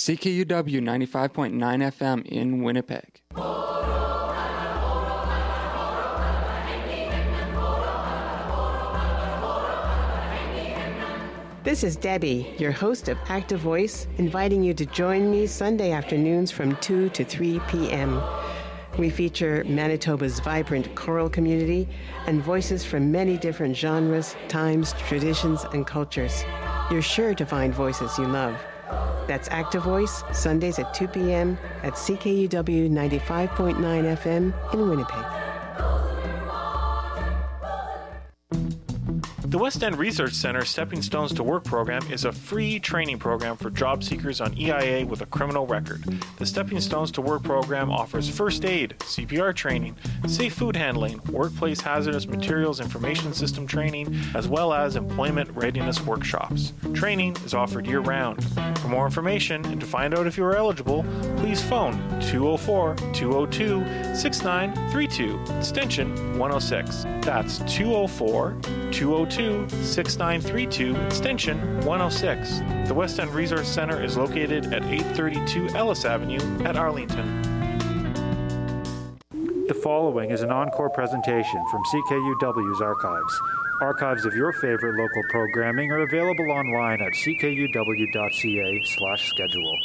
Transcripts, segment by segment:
CKUW 95.9 FM in Winnipeg. This is Debbie, your host of Active Voice, inviting you to join me Sunday afternoons from 2 to 3 p.m. We feature Manitoba's vibrant choral community and voices from many different genres, times, traditions, and cultures. You're sure to find voices you love. That's Active Voice, Sundays at 2 p.m. at CKUW 95.9 FM in Winnipeg. The West End Research Centre Stepping Stones to Work program is a free training program for job seekers on EIA with a criminal record. The Stepping Stones to Work program offers first aid, CPR training, safe food handling, workplace hazardous materials information system training, as well as employment readiness workshops. Training is offered year-round. For more information and to find out if you are eligible, please phone 204-202-6932, extension 106. That's 204-202-6932, extension 106. The West End Resource Centre is located at 832 Ellis Avenue at Arlington. The following is an encore presentation from CKUW's archives. Archives of your favorite local programming are available online at ckuw.ca/schedule.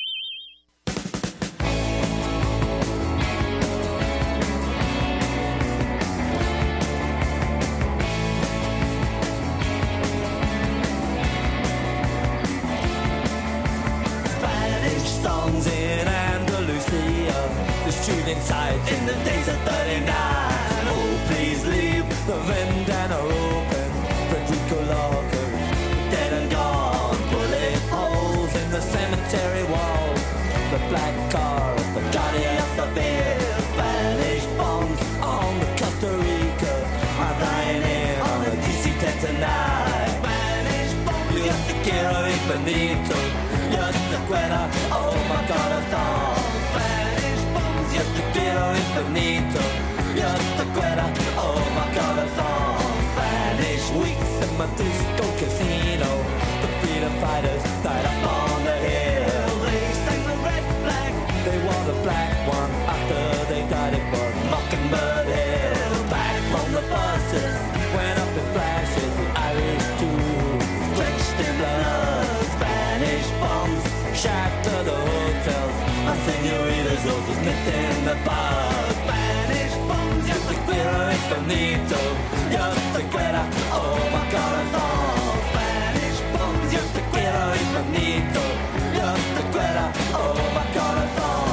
Inside in the days of 39. Oh, please leave the vendana open. Frederico Locker, dead and gone. Bullet holes in the cemetery wall. The black car, the guardian of the beer. Spanish bombs on the Costa Rica. I'm flying in on the DC-10 tonight. Spanish bombs, yo te quiero infinito. Yo te quiero, oh my God, a song. Yo te quiero infinito, yo te quiero, oh my corazón. Spanish weeks in my disco casino. The freedom fighters died up on the hill. They sang the red flag, they wore the black one. After they died it was Mockingbird Hill. Back from the buses, went up in flashes. The Irish too, drenched in blood. Spanish bombs shattered the hotels. My senoritas all just met in the bar. Spanish bombs, yo te quiero infinito. Yo te quiero, oh my corazón. Spanish bombs, yo te quiero infinito. Yo te quiero, oh my corazón.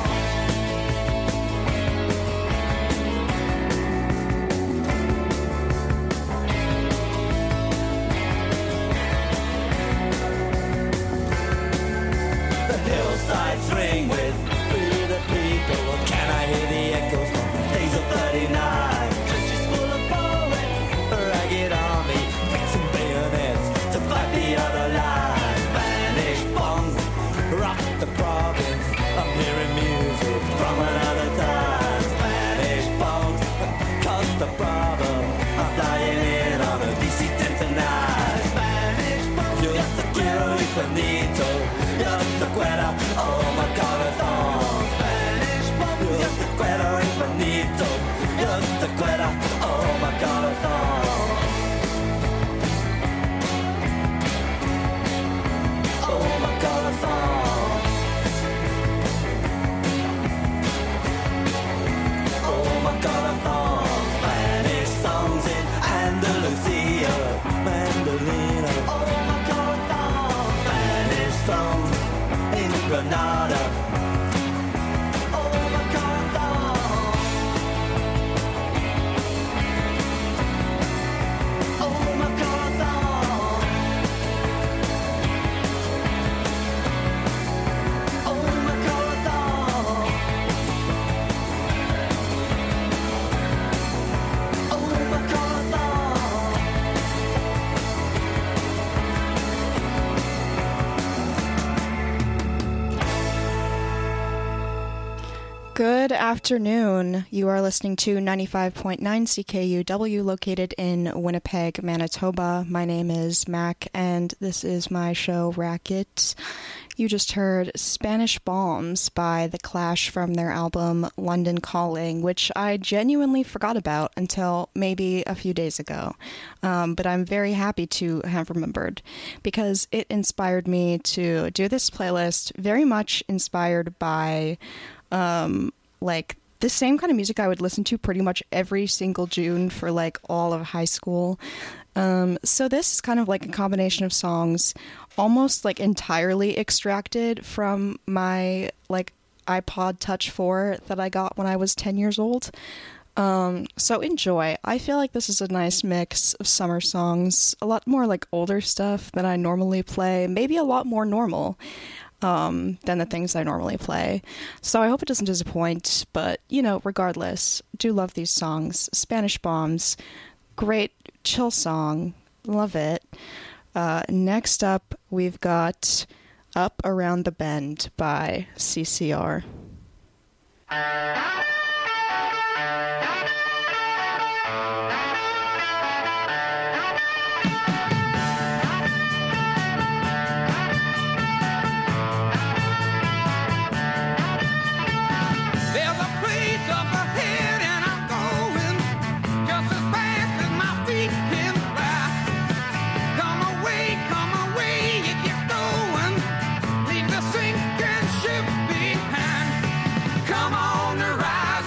Hillsides ring with Free the People. Can I hear the echoes from days of 39? Trenches full of poets, a ragged army, fixing bayonets to fight the other line. Spanish bombs rock the province. I'm hearing music from another time. Spanish bombs cause the problem. I'm flying in on a DC-10 tonight. Spanish bombs, yo te quiero infinito. Yo te quiero, oh my corazón. Spanish bombs, yo te quiero infinito. Yo te quiero, oh my corazón. Oh my corazón. Oh my corazón. Spanish songs in Andalusia, mandolina. Oh my corazón. Spanish songs in Granada. Oh my corazón. Oh my corazón. Oh my corazón. Oh my corazón. Good afternoon. You are listening to 95.9 CKUW located in Winnipeg, Manitoba. My name is Mac, and this is my show, Racket. You just heard Spanish Bombs by The Clash from their album London Calling, which I genuinely forgot about until maybe a few days ago. But I'm very happy to have remembered because it inspired me to do this playlist, very much inspired by like the same kind of music I would listen to pretty much every single June for like all of high school. So this is kind of like a combination of songs almost like entirely extracted from my like iPod Touch 4 that I got when I was 10 years old. So enjoy. I feel like this is a nice mix of summer songs, a lot more like older stuff than I normally play, maybe a lot more normal than the things I normally play. So I hope it doesn't disappoint, but, you know, regardless, do love these songs. Spanish Bombs, great chill song, love it. Next up, we've got Up Around the Bend by CCR. Come on, rise.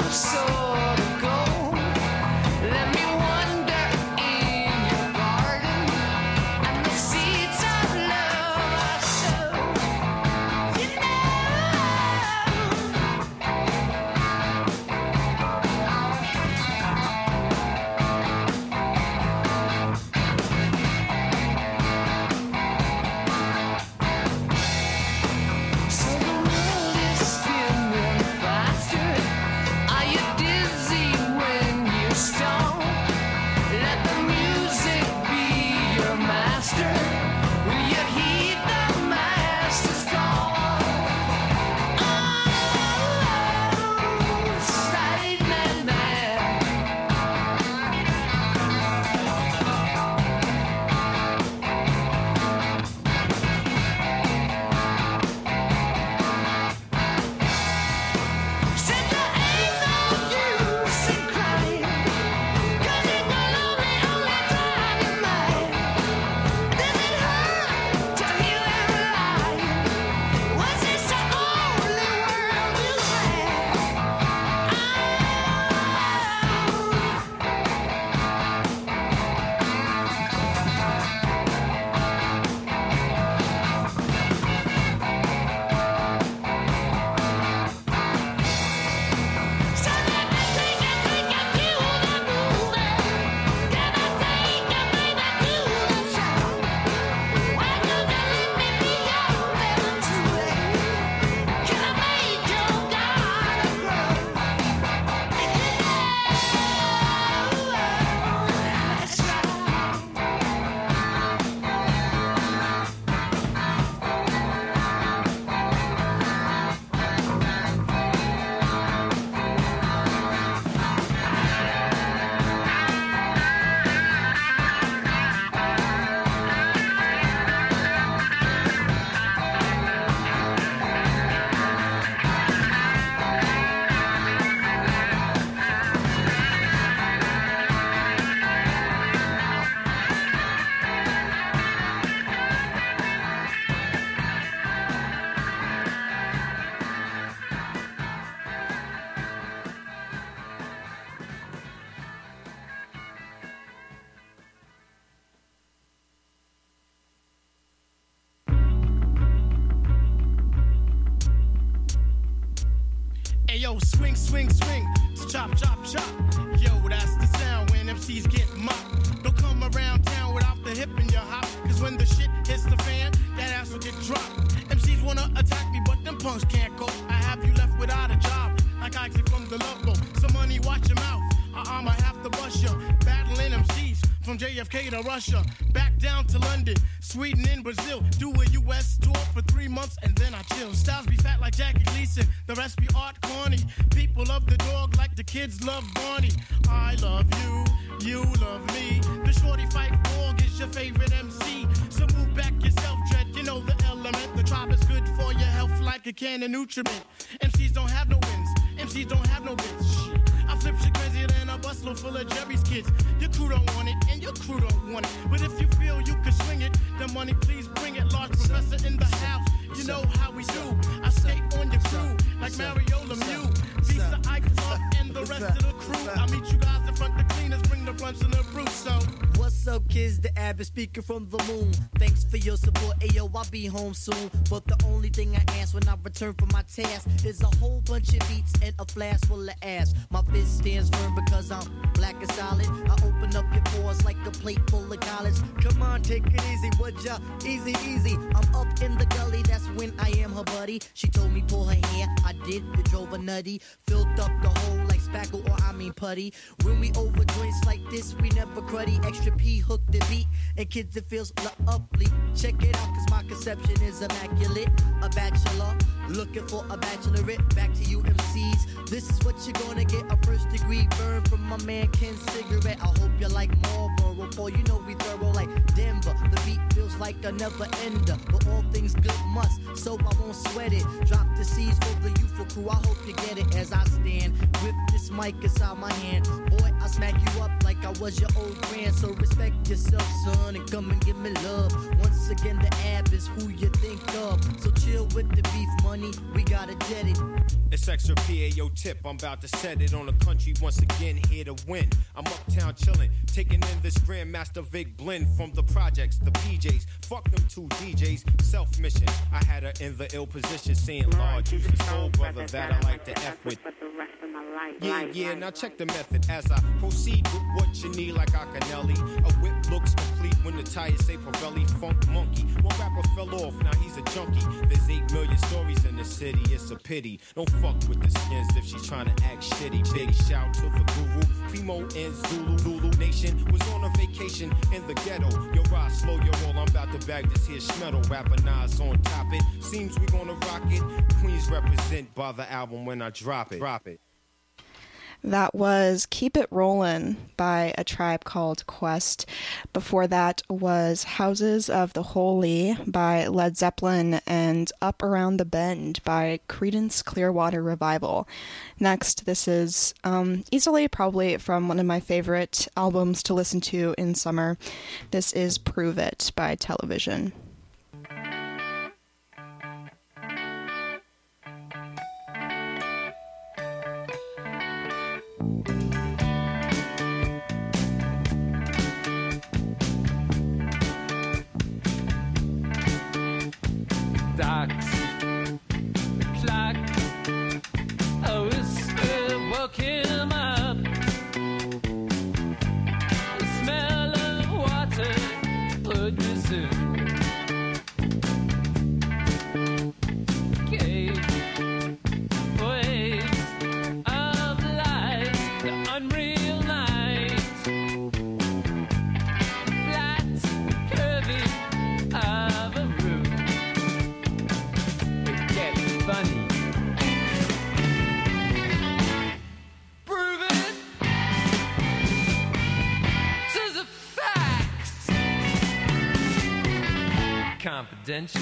Yo, swing, swing, swing, chop, chop, chop. Yo, that's the sound when MCs get mopped. Don't come around town without the hip in your hop, cause when the shit hits the fan, that ass will get dropped. MCs wanna attack me, but them punks can't go. I have you left without a job, like I exit from the Love Boat. Some money, watch your mouth, I'ma have to bust ya. Battling MCs from JFK to Russia, back down to London, Sweden and Brazil. Do a US tour for 3 months and then I chill. Styles be fat like Jackie Gleason, the rest be art corny. People love the dog like the kids love Barney. I love you, you love me. The shorty fight dog is your favorite MC. So move back yourself, Dread, you know the element. The tribe is good for your health like a can of nutriment. MCs don't have no wins, MCs don't have no bits. Shit. I flip shit crazier than a busload full of Jerry's kids. Your crew don't want it, and your crew don't want it. But if you feel you can swing it, then money please bring it. Large professor in the house, you know how we do. I skate on your crew like Mario Lemieux. Visa, Ike, Love, and the rest of the crew. I meet you guys in front, the cleaners bring the brunch and the brew. So what's up, kids? The average speaker from the moon. Thanks for your support. Ayo, I'll be home soon. But the only thing I ask when I return from my task is a whole bunch of beats and a flask full of ass. My fist stands firm because I'm black and solid. I open up your pores like a plate full of college. Come on, take it easy, would ya? Easy, easy. I'm up in the gully, that's when I am her buddy. She told me pull her hair, I did, it drove her nutty. Filled up the hole like spackle or I mean putty. When we over joints like this, we never cruddy. Extra P hook the beat, and kids it feels lovely. Check it out, cause my conception is immaculate. A bachelor, looking for a bachelorette. Back to you MCs, this is what you're gonna get. A first degree burn from my man Ken Cigarette. I hope you like Marlboro, for you know we thorough like Denver. The beat feels like a never ender, but all things good must, so I won't sweat it. Drop the C's for the youthful crew, I hope you get it as I stand with this mic inside my hand. Boy, I I smack you up like I was your old grand. So respect yourself, son, and come and give me love. Once again, the ab is who you think of. So chill with the beef money, we got it jetted. It's extra PAO tip, I'm about to set it on the country once again, here to win. I'm uptown chillin', taking in this Grandmaster Vic blend from the projects, the PJs. Fuck them two DJs, self-mission. I had her in the ill position, saying, Lord, you's the soul brother that I like to F with. Yeah, now check the method as I proceed with what you need like Acanelli. A whip looks complete when the tires say Pirelli Funk Monkey. One rapper fell off, now he's a junkie. There's 8 million stories in the city, it's a pity. Don't fuck with the skins if she's trying to act shitty. Big shout to the guru, Primo and Zulu Nation was on a vacation in the ghetto. Yo, ride slow, yo, roll, I'm about to bag this here schmeddle. Rapper Nas on top it, seems we gonna rock it. Queens represent by the album when I drop it. That was Keep It Rollin' by A Tribe Called Quest. Before that was Houses of the Holy by Led Zeppelin and Up Around the Bend by Creedence Clearwater Revival. Next, this is easily probably from one of my favorite albums to listen to in summer. This is Prove It by Television. Ducks, the clock, a whisper woke him up. The smell of water would resume. Cave, waves of light, the unreal night. Flat curving of a room. Funny. Prove it to the facts. Confidential.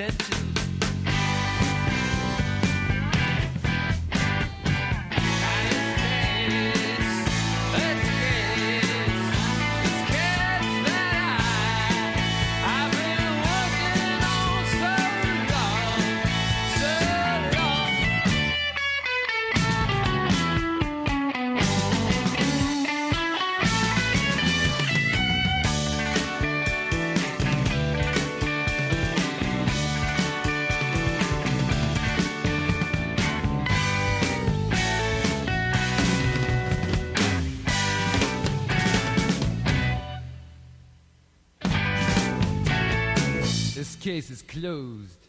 get to. This case is closed.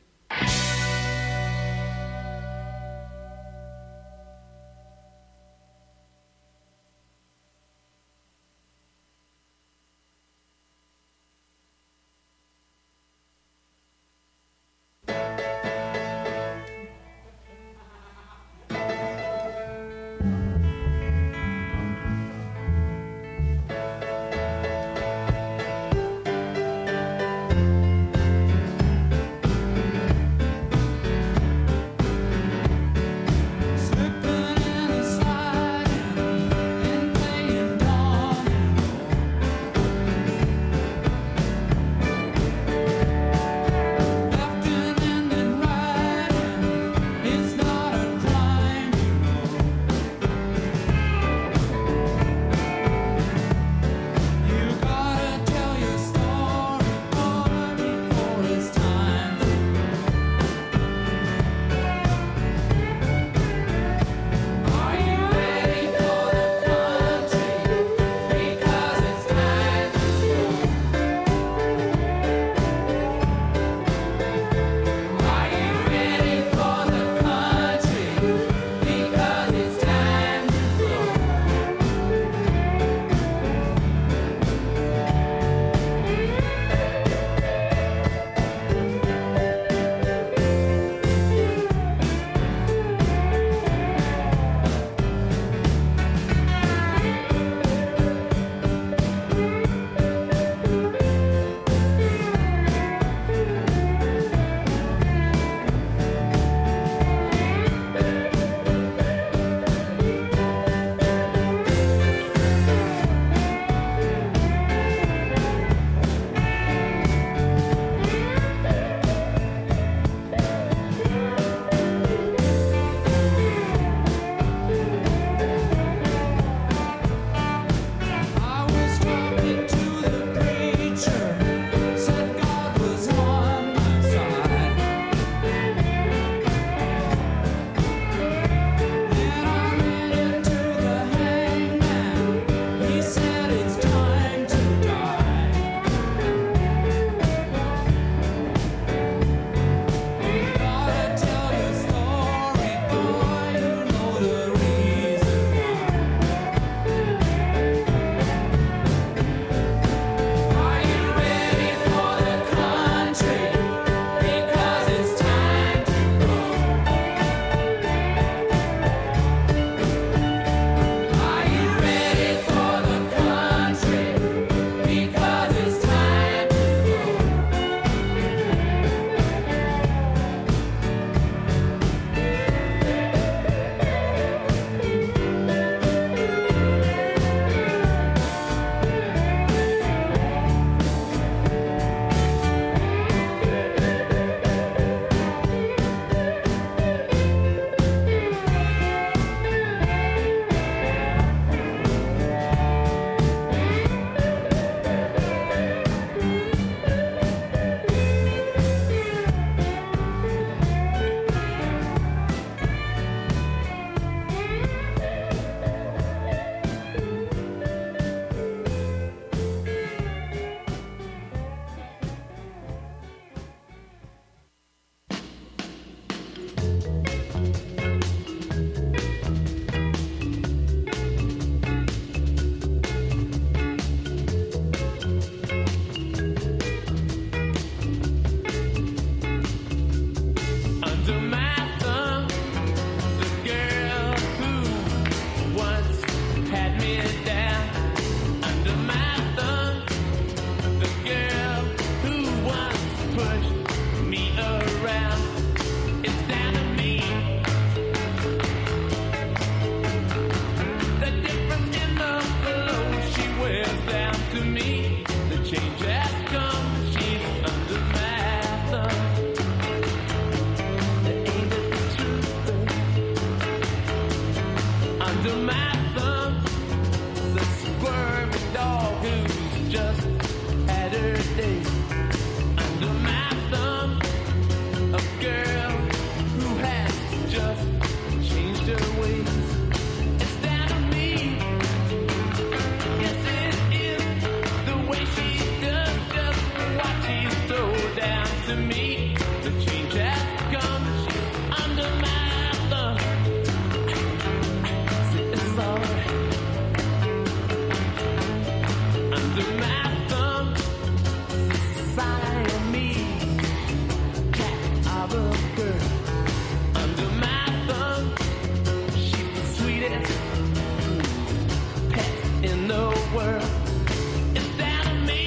girl under my thumb. She's the sweetest pet in the world. It's down to me.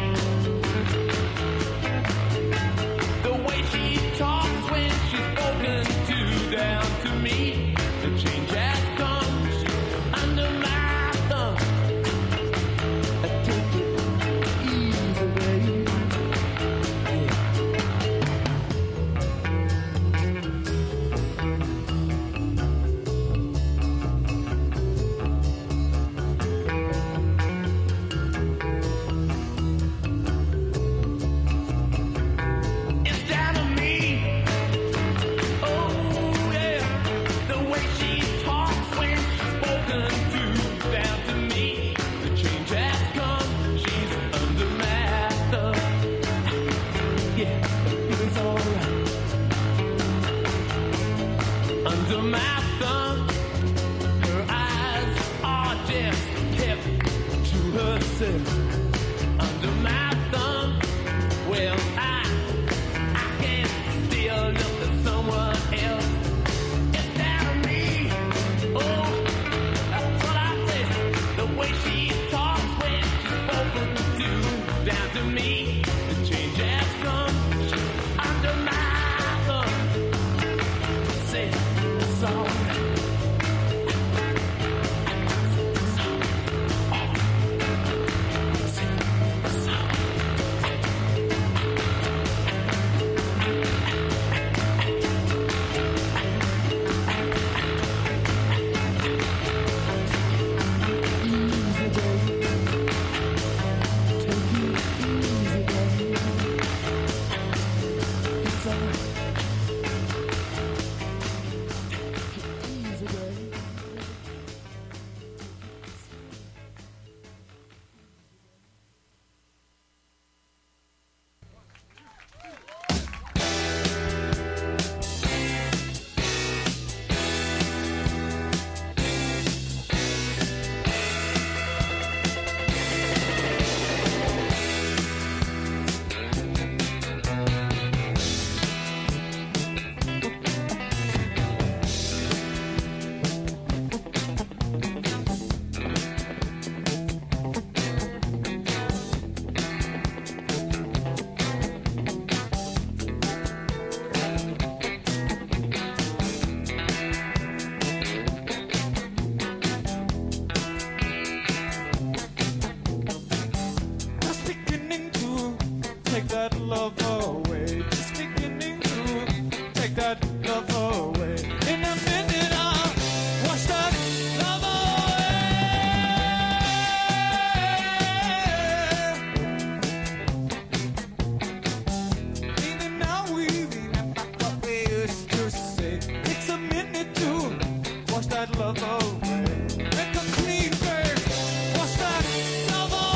The way she talks when she's spoken to, down to me. The change has come. She's under my thumb. I take it easy, baby. It's down to me. Oh yeah, the way she talks when she's spoken to, down to me. The change has come. She's under my thumb. Yeah, it's alright. Under my thumb, her eyes are just kept to herself. Under my thumb, well, I can't still look at someone else. It's down to me. Oh, that's what I said. The way she talks when she's spoken to, down to me. The change has come. She's under my thumb. Say it's alright. Just beginning to take that love away. Just beginning to take that love away. In a minute I'll wash that love away. Meaning now we remember what we used to say. Takes a minute to wash that love away. Make a clean break. Wash that love away.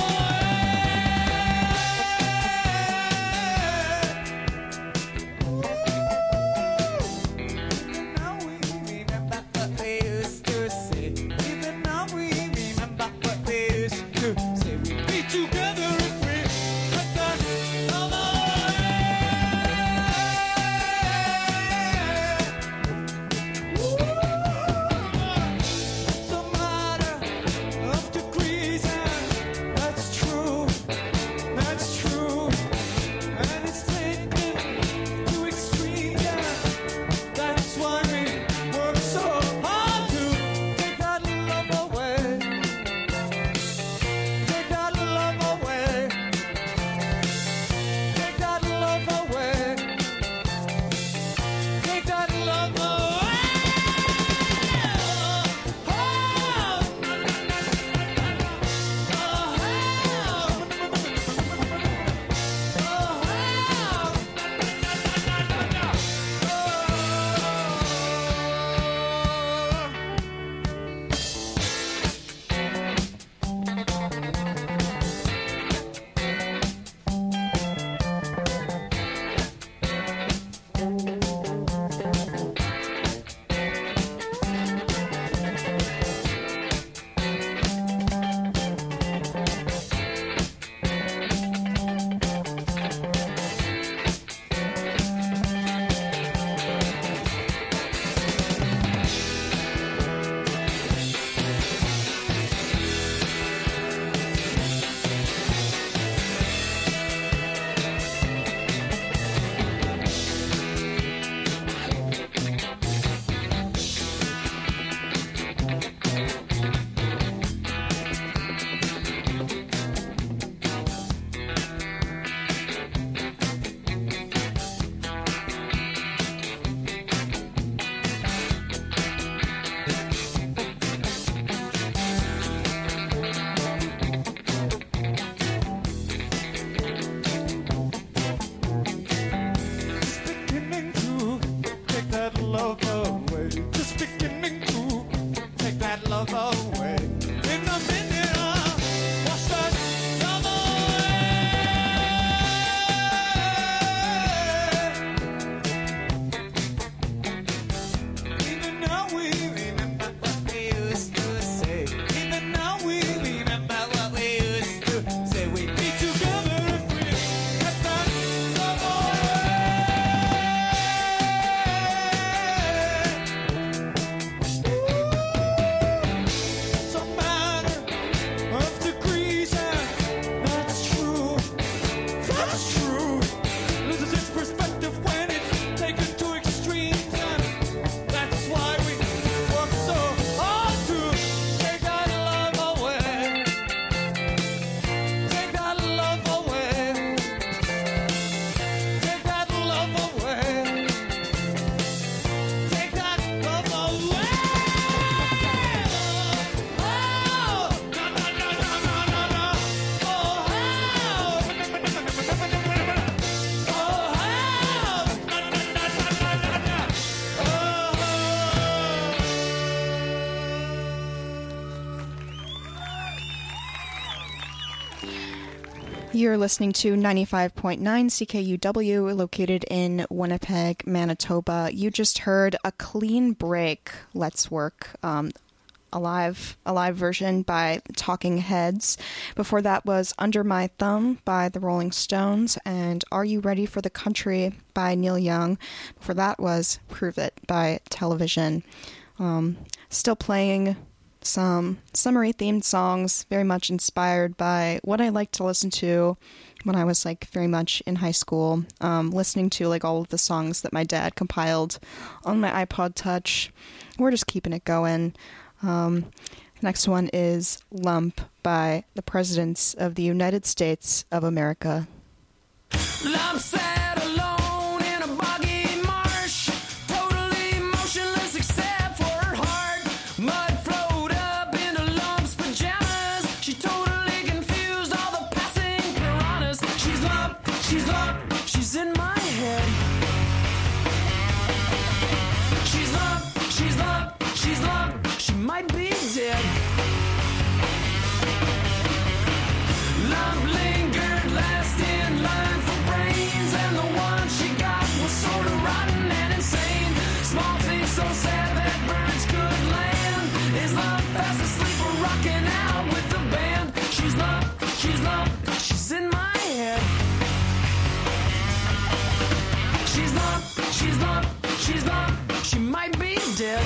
You're listening to 95.9 CKUW, located in Winnipeg, Manitoba. You just heard A Clean Break, Let's Work, a live version by Talking Heads. Before that was Under My Thumb by the Rolling Stones, and Are You Ready for the Country by Neil Young. Before that was Prove It by Television. Still playing some summery-themed songs, very much inspired by what I liked to listen to when I was, like, very much in high school, listening to, like, all of the songs that my dad compiled on my iPod Touch. We're just keeping it going. Next one is Lump by the Presidents of the United States of America. Lump sat alone in a boggy marsh, totally motionless except for her heart. Mud flowed up into Lump's pajamas. She totally confused all the passing piranhas. She's Lump, she's in my head. She's Lump, she might be dead. Lump lingered last in line for brains, and the one she got was sort of rotten and insane. Small thing so sad that birds could land. Is Lump fast asleep or rocking out with the band? She's Lump, she's in my head. She's Lump, she might be dead.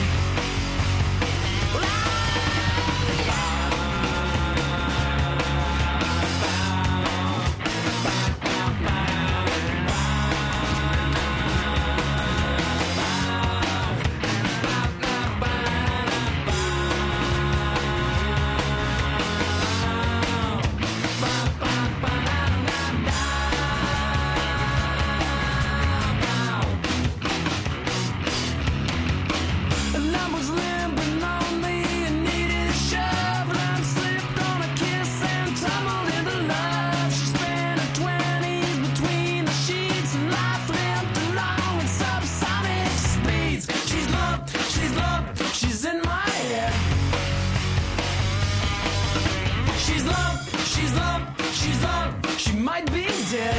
She might be dead.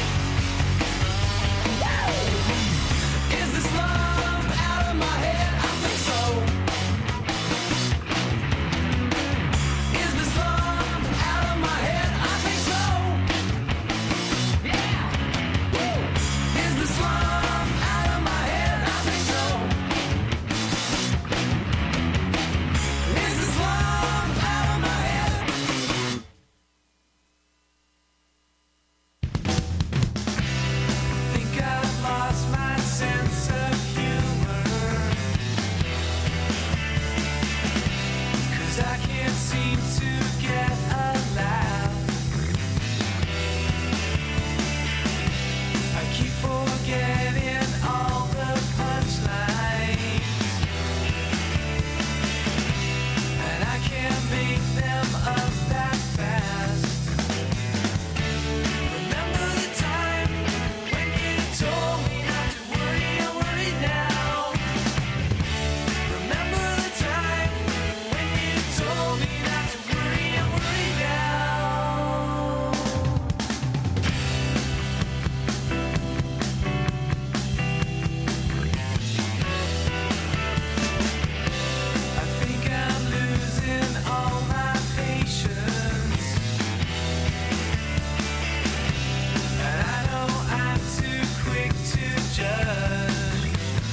Is this love out of my head? I think so. Is this love out of my head? I think so. Yeah. Woo. Is this love out of my head? I think so. Is this love out of my head? Lost my sense of humor, 'cause I can't seem to get a laugh. I keep forgetting all the punchlines, and I can't make them up that fast. Remember the time when you told me not to worry, I worry now. Remember the time when you told me not to worry, I worry now. I think I'm losing all my patience, and I know I'm too quick to judge.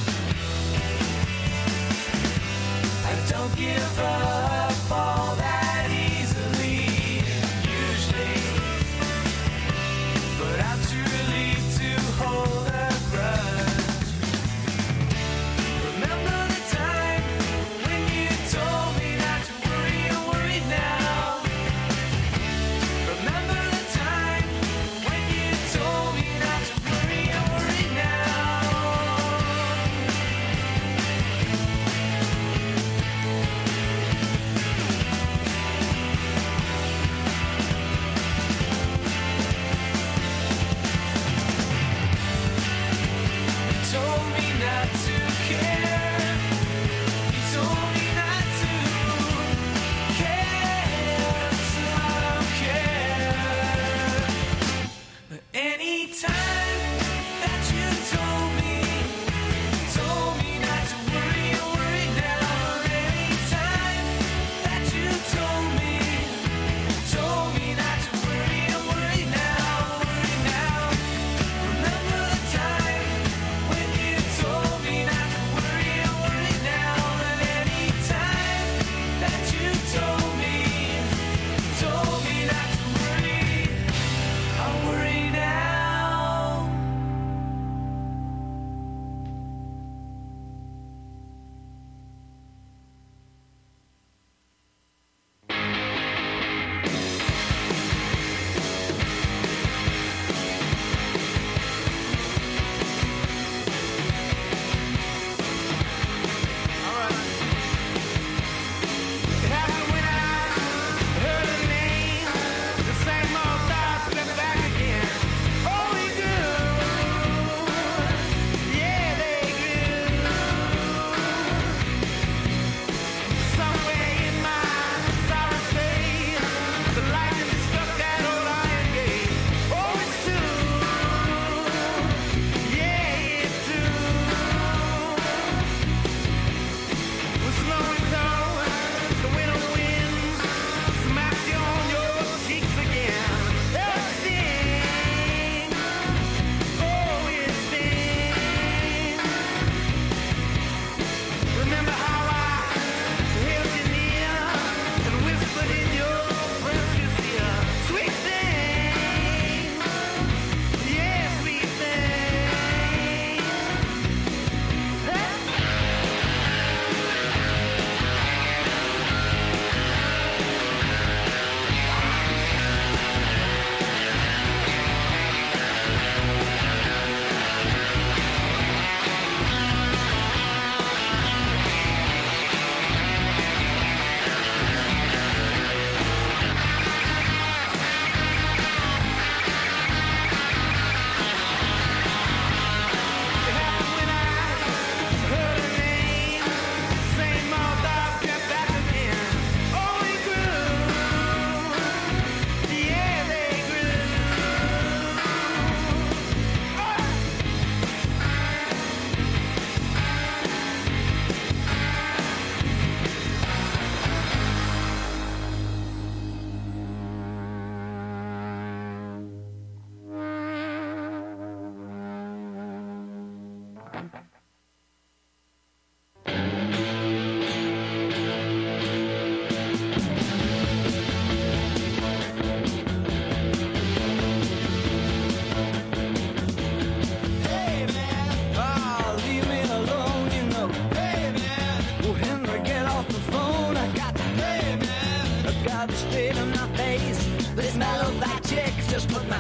I don't give up all that easily, usually, but I'm too relieved to hold a grudge. Remember the time when you told me not to worry, I worry now. Remember the time when you told me not to worry, I worry now.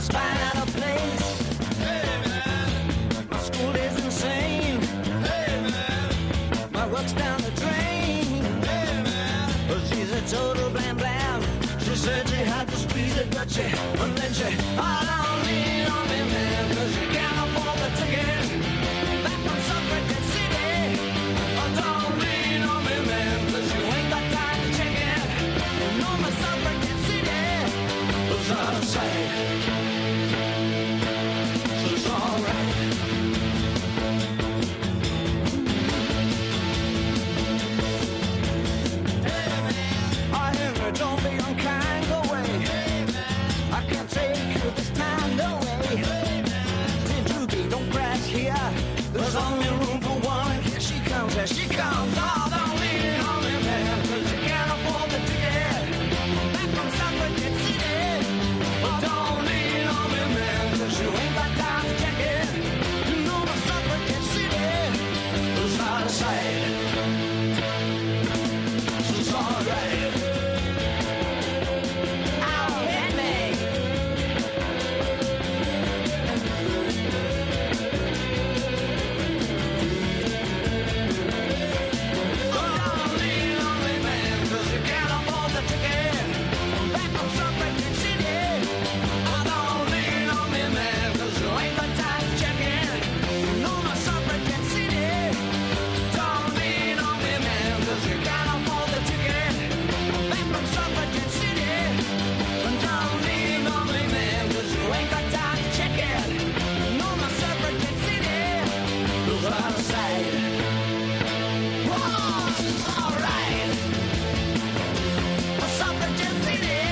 just find out a place. Hey man, my school is insane. Hey man, my work's down the drain. Hey man, well, she's a total blam blam. She said she had to squeeze it, but she, and then she, oh, don't lean on me, man, 'cause you can't afford the ticket. Back from Suffragette City. Oh, don't lean on me, man, 'cause you ain't got time to check it. You know my Suffragette City was out of sight. So it's alright. Hey man, I hear her, don't be unkind, go away. Hey man, I can't take you this time, no way. Hey man, Tim Drugi, don't crash here. There's only room for one. Here she comes, oh, don't lean on me, man, 'cause you can't afford the ticket. Back from Suffragette City. Oh, don't lean on me, man, 'cause you ain't got time to check it. You know my Suffragette City was out of sight. So it's alright. Oh, hit me. Don't lean on me, man, 'cause you can't afford the ticket. Back from Suffragette City. Oh, don't lean on me, man, 'cause you ain't got time to check it. You know my Suffragette City. Don't lean on me, man, 'cause you can't afford the ticket. Back from Suffragette City. Don't lean on me, man, 'cause you ain't got time to check it. You know my Suffragette City was out of sight. Whoa, it's alright. My Suffragette City.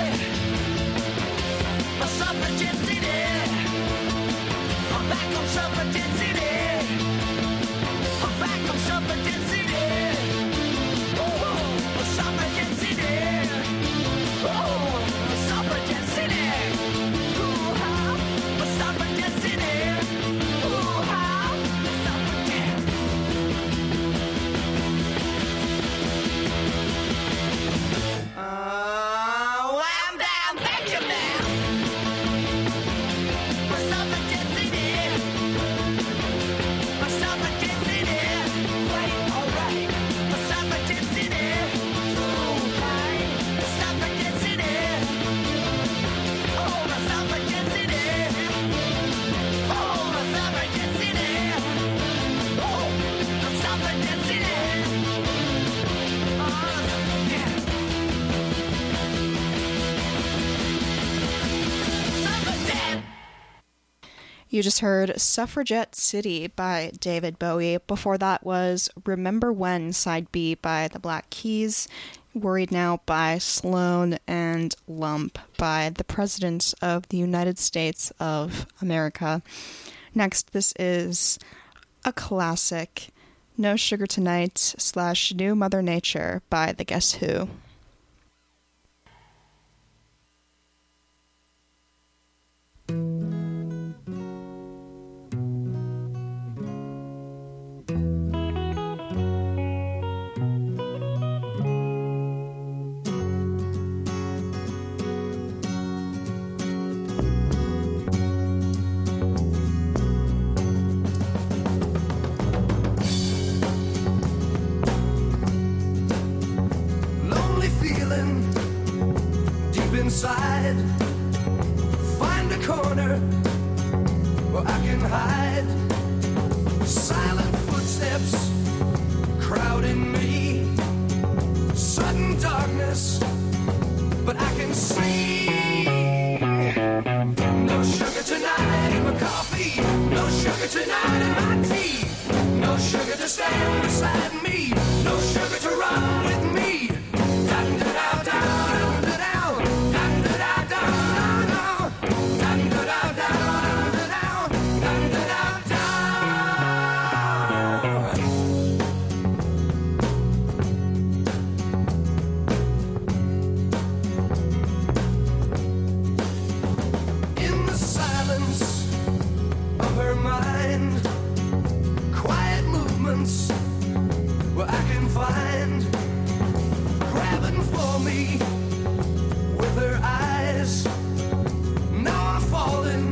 My Suffragette City. I'm back on Suffragette City. I'm back on Suffragette City. Oh, my Suffragette City. Oh, my Suffragette City. Ooh, ah, my Suffragette City. Ooh, ah, my Suffragette. Wham, bam, Benjamin. My Suffragette City. My Suffragette City. Right, alright. My Suffragette City. Ooh, right. My Suffragette City. Oh, my Suffragette City. Oh, my Suffragette City. Oh, my Suffragette City. Yeah. Suffragette. You just heard Suffragette City by David Bowie. Before that was Remember When, Side B by the Black Keys, Worried Now by Sloan, and Lump by the President of the United States of America. Next, this is a classic, No Sugar Tonight / New Mother Nature by the Guess Who. Lonely feeling deep inside. Find a corner where I can hide. Silent footsteps crowding me. Sudden darkness, but I can see. No sugar tonight in my coffee. No sugar tonight in my tea. No sugar to stand beside me. No sugar to run with me. In the silence of her mind, quiet movements where I can find, grabbing for me with her eyes. Now I'm falling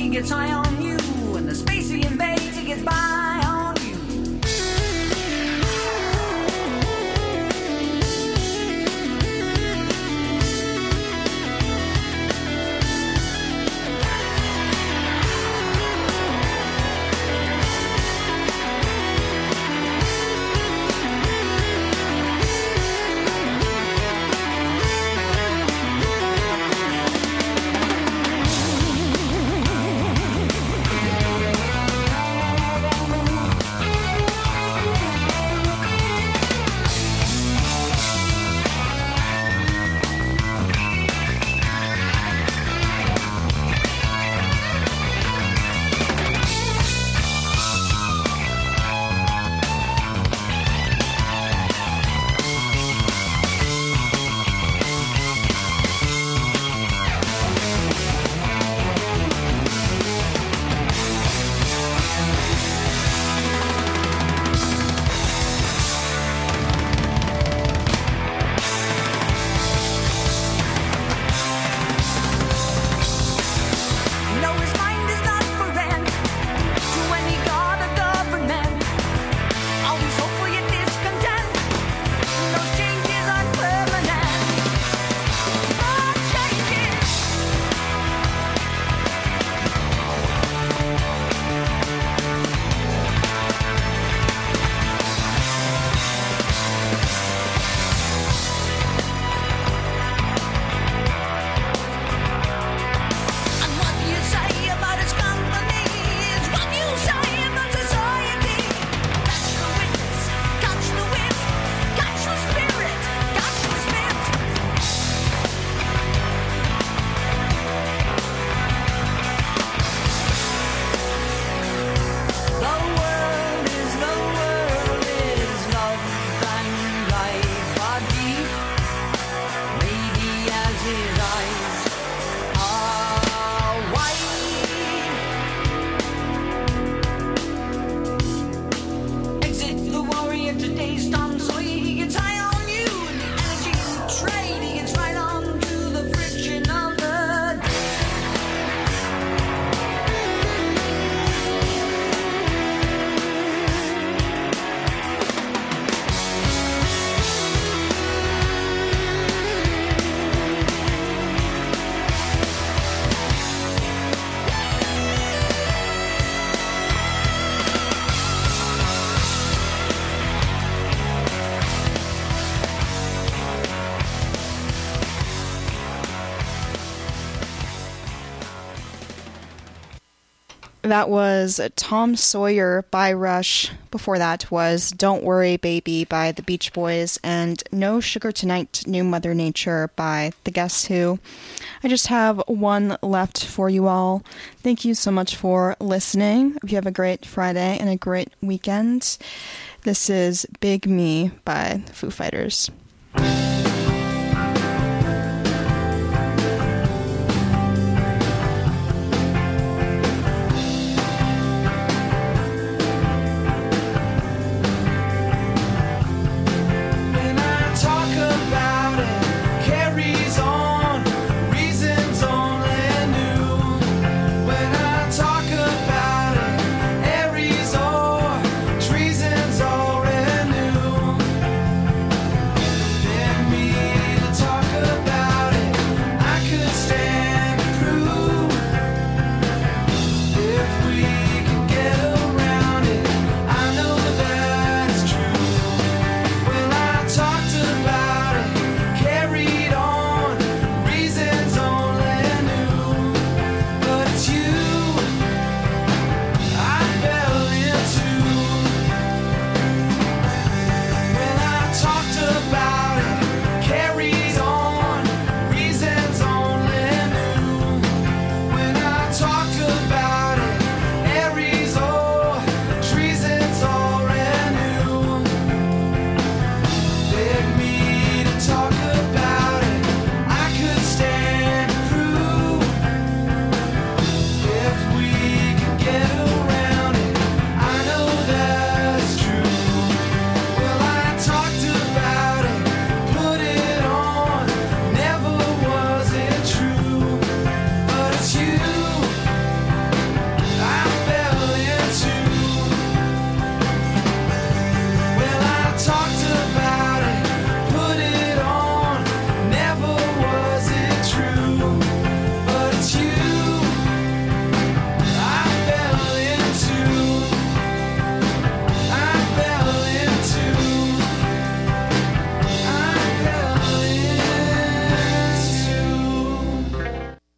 he gets high on you. When the space he invades, he gets by on you. That was Tom Sawyer by Rush. Before that was Don't Worry Baby by the Beach Boys and No Sugar Tonight, New Mother Nature by the Guess Who. I just have one left for you all. Thank you so much for listening. Hope you have a great Friday and a great weekend. This is Big Me by the Foo Fighters.